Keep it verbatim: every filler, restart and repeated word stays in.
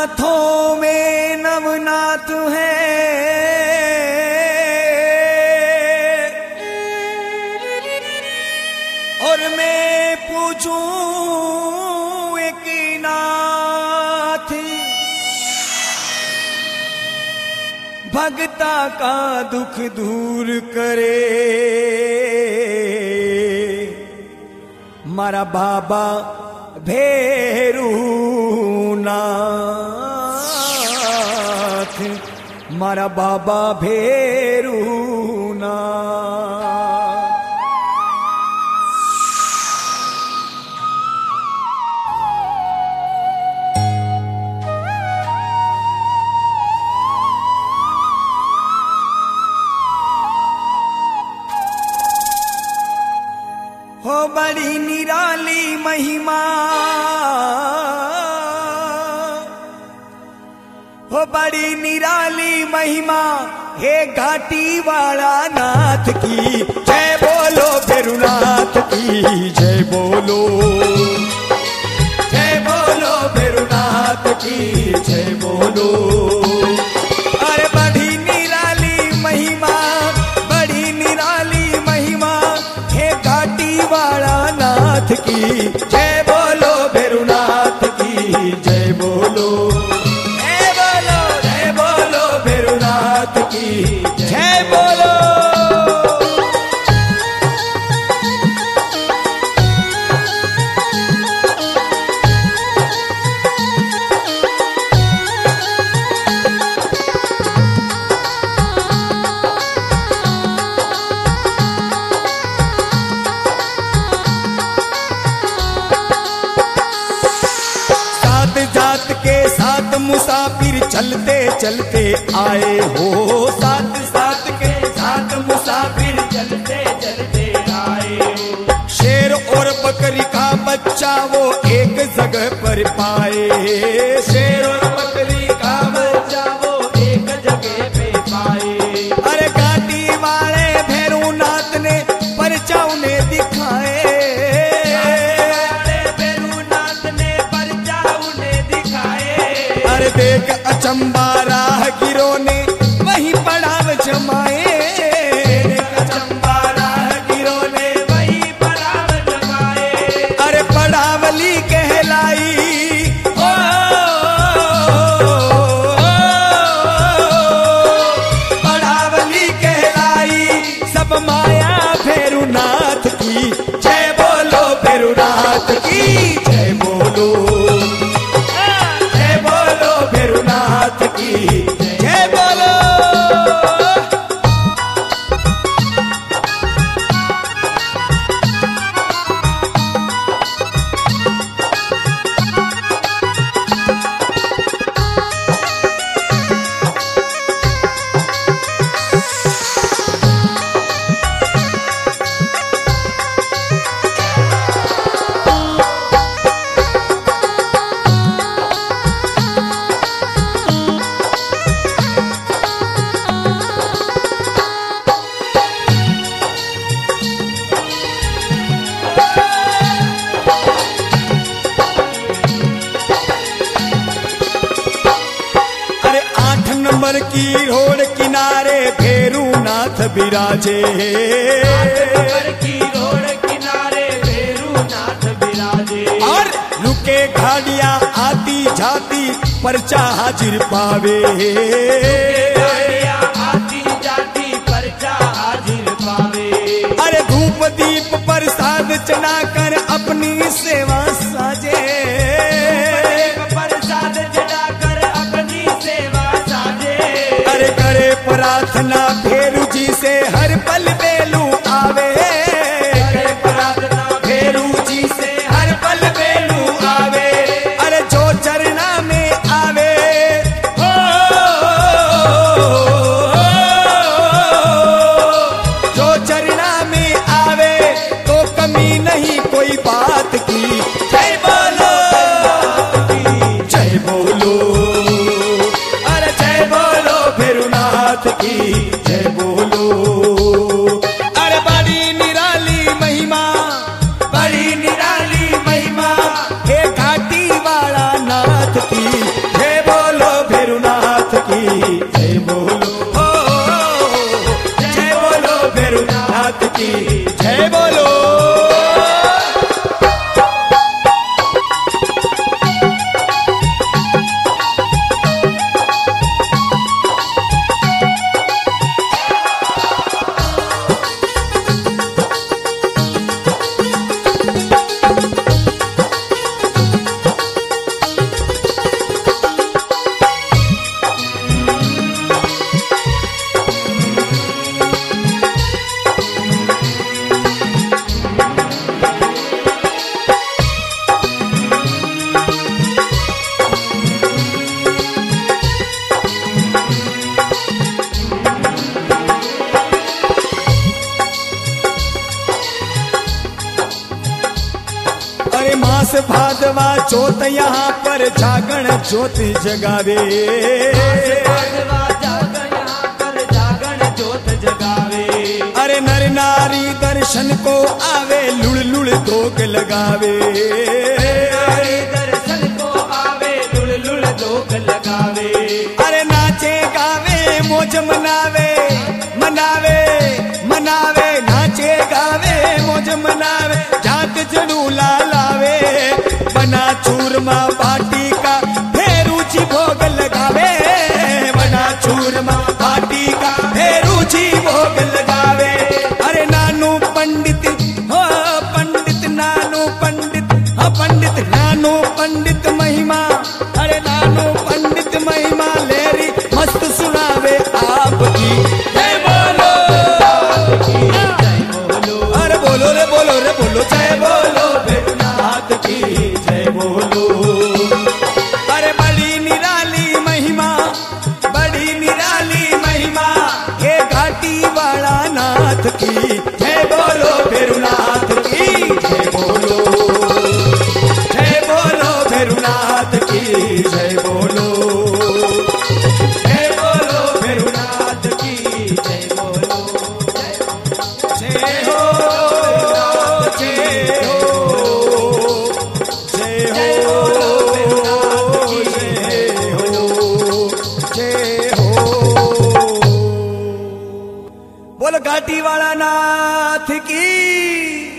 नाथों में नवनाथ है, और मैं पूछूं एक नाथ भगता का दुख दूर करे। मारा बाबा भेरू नाथ, मारा बाबा भेरू नाथ। हो बड़ी निराली महिमा, हो बड़ी निराली महिमा हे घाटी वाला नाथ की जय बोलो, भैरुनाथ की जय बोलो, जय बोलो भैरुनाथ की जय बोलो। अरे बड़ी निराली महिमा, बड़ी निराली महिमा हे घाटी वाला नाथ की जय बोलो, भैरुनाथ की जय बोलो, जय बोलो, जय बोलो भैरुनाथ की जय बोलो। मुसाफिर चलते चलते आए हो, साथ साथ के साथ मुसाफिर चलते चलते आए हो। शेर और बकरी का बच्चा वो एक जगह पर पाए, शेर और बकरी का बच्चा वो एक जगह पे पाए। अरे घाटी वाले भैरुनाथ ने परचा उन्हें दिखाए, देख अचंबा राहगीरों ने वही पड़ाव जमाए, अचंबा राहगीरों ने वही पड़ाव जमाए। अरे पड़ावली कहलाई, ओ, पड़ावली कहलाई सब माया भैरुनाथ की जय बोलो, भैरुनाथ की जय बोलो, भैरुनाथ की जय बोलो। की रोड किनारे भैरुनाथ विराजे, की रोड किनारे भैरुनाथ विराजे। और रुके गाड़ियां आती जाती परचा हाजिर पावे, गाड़ियां आती जाती परचा हाजिर पावे। अरे धूप दीप प्रसाद चढ़ाकर अपनी सेवा साजे, प्रसाद चढ़ाकर अपनी सेवा साजे। अरे करे प्रार्थना भैरू जी से हर पल बेलू आवे, करे प्रार्थना भैरू जी से हर पल बेलू आवे। अरे जो चरना में आवे, ओ, भोलेनाथ की जय बोलो। अरे मास भादवा चौथ यहाँ पर जागरण ज्योति जगावे, भादवा जागरण यहाँ पर जागरण ज्योत जगावे। अरे नर नारी दर्शन को आवे लुड़ लुड़ धोक लगावे, नारी दर्शन को आवे लुड़ लुड़ धोक लगावे। अरे नाचे गावे मौज मनावे मनावे मनावे, नाचे गावे मौज मनावे, जात जड़ूला लावे, बना चूरमा बाटी का फेरूची भोग लगावे, बना चूरमा बाटी का फेरूची भोग लगावे। अरे नानू पंडित हो पंडित नानू पंडित हो पंडित नानू पंडित महिमा, अरे नानू पंडित महिमा लेरी मस्त सुनावे आपकी जय बोलो। अरे बोलो रे बोलो रे बोलो जय बोलो भोलेनाथ की जय बोलो। अरे बड़ी निराली महिमा बड़ी निराली महिमा ये घाटी वाला नाथ की जय बोलो भोलेनाथ की जय बोलो, जय बोलो भोलेनाथ की जय बोलो, जय बोलो भोलेनाथ की जय बोलो। जय हो जय हो जय हो जय हो जय हो। बोलो घाटी वाला नाथ की।